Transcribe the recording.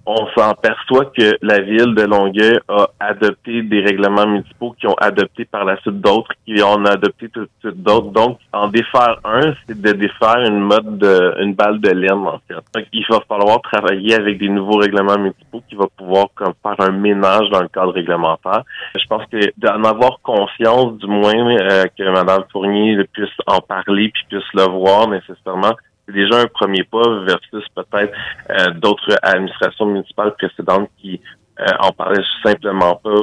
on s'en perçoit que la ville de Longueuil a adopté des règlements municipaux qui ont adopté par la suite d'autres, qui ont adopté tout de suite d'autres. Donc, en défaire un, c'est de défaire une balle de laine, en fait. Donc, il va falloir travailler avec des nouveaux règlements municipaux qui va pouvoir comme faire un ménage dans le cadre réglementaire. Je pense que d'en avoir conscience, du moins, que Mme Fournier puisse en parler puis puisse le voir nécessairement, c'est déjà un premier pas versus peut-être d'autres administrations municipales précédentes qui en parlaient simplement pas.